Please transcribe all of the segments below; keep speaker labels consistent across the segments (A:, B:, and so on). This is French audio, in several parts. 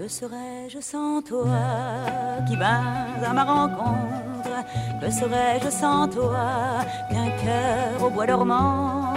A: Que serais-je sans toi qui vins à ma rencontre? Que serais-je sans toi qu'un cœur au bois dormant?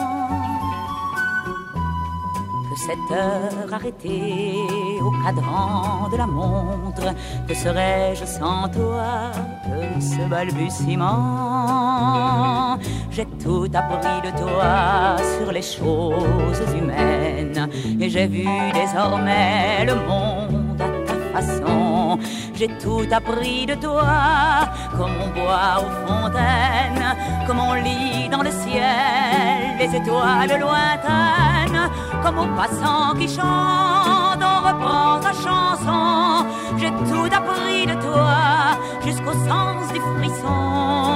A: Que cette heure arrêtée au cadran de la montre? Que serais-je sans toi que ce balbutiement? J'ai tout appris de toi sur les choses humaines et j'ai vu désormais le monde à ta façon. J'ai tout appris de toi, comme on boit aux fontaines, comme on lit dans le ciel les étoiles lointaines, comme au passant qui chante, on reprend sa chanson. J'ai tout appris de toi, jusqu'au sens du frisson.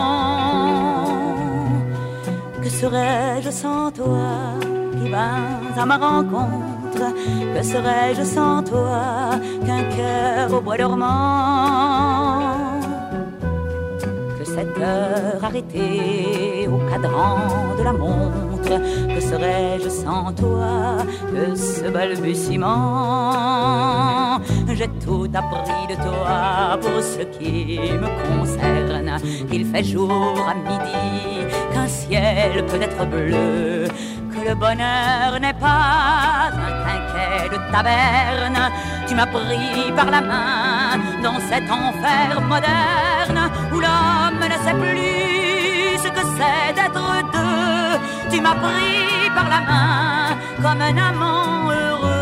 A: Que serais-je sans toi qui vins à ma rencontre? Que serais-je sans toi qu'un cœur au bois dormant? Que cette heure arrêtée au cadran de la montre? Que serais-je sans toi que ce balbutiement? J'ai tout appris de toi pour ce qui me concerne, qu'il fait jour à midi, qu'un ciel peut être bleu, que le bonheur n'est pas un quinquet de taverne. Tu m'as pris par la main dans cet enfer moderne où l'homme ne sait plus ce que c'est d'être deux. Tu m'as pris par la main comme un amant heureux.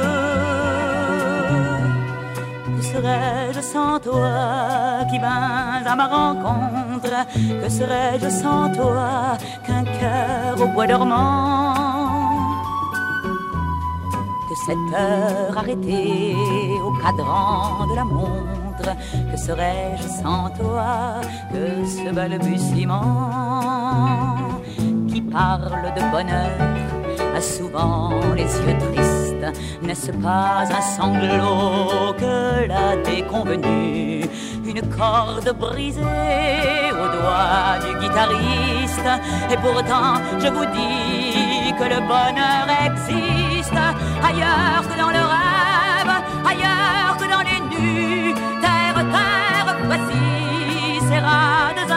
A: Que serais-je sans toi qui vins à ma rencontre? Que serais-je sans toi qu'un cœur au bois dormant? Que cette heure arrêtée au cadran de la montre? Que serais-je sans toi que ce balbutiement qui parle de bonheur a souvent les yeux tristes? N'est-ce pas un sanglot que l'a déconvenu? Une corde brisée au doigt du guitariste. Et pourtant je vous dis que le bonheur existe ailleurs que dans le rêve, ailleurs que dans les nues. Terre, terre, voici ces rades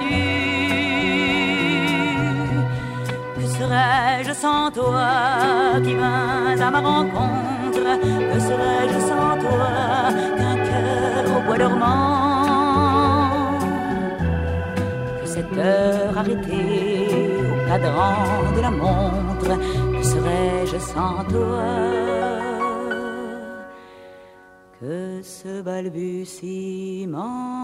A: inconnues. Que serais-je sans toi qui vins à ma rencontre? Que serais-je sans toi qu'un cœur au bois dormant? Que cette heure arrêtée au cadran de la montre? Que serais-je sans toi que ce balbutiement?